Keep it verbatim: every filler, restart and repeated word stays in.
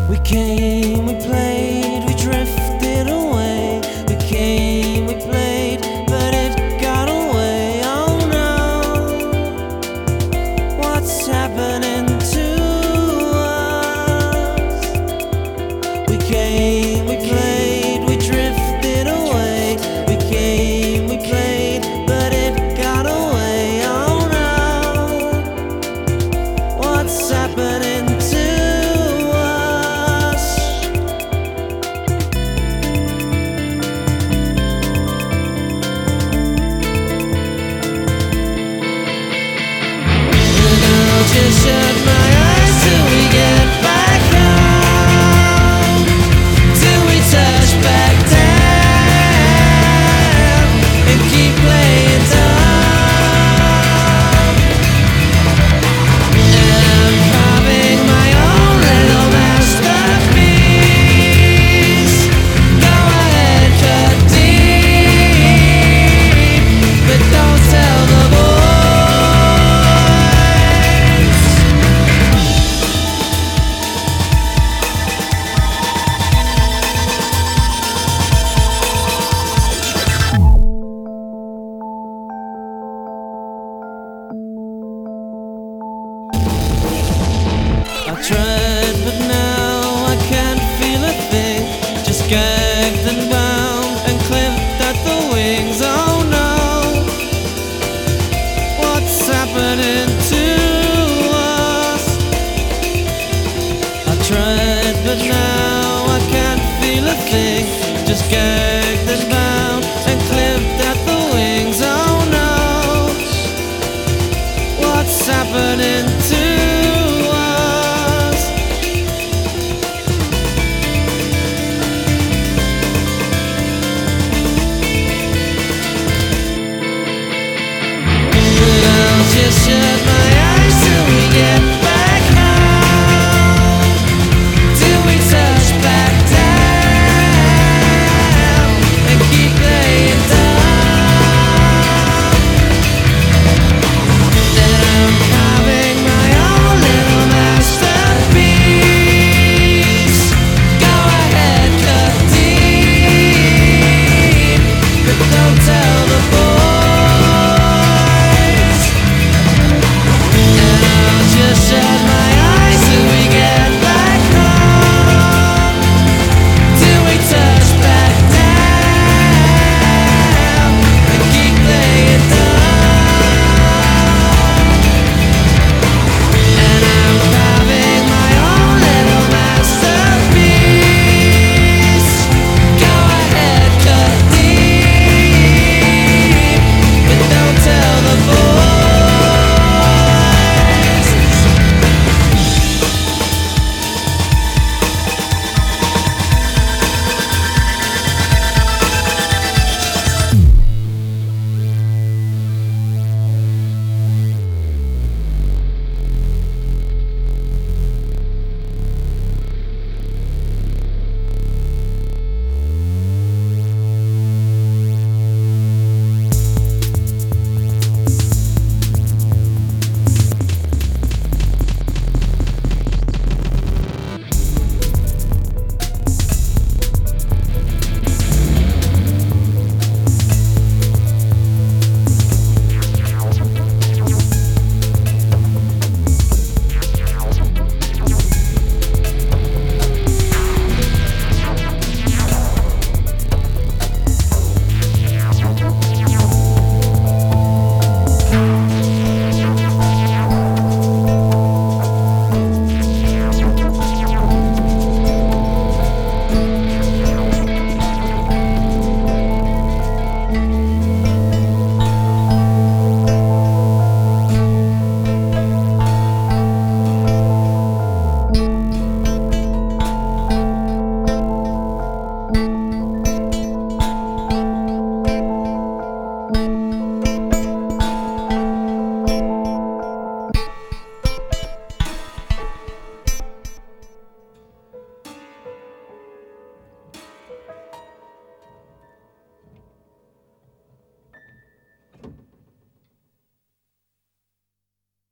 We came, we played, we drifted away. We came, we played, but it got away. Oh no, what's happening to us? We came, we played, we drifted away. We came, we played, but it got away. Oh no, what's happening to us? Just shut my eyes till we get back home, till we touch back down and keep playing dumb. I'm carving my own little masterpiece. Go ahead, cut deep, but don't tell the boys. I tried, but now I can't feel a thing. Just gagged and bound and clipped at the wings. Oh no, what's happening to us? I tried.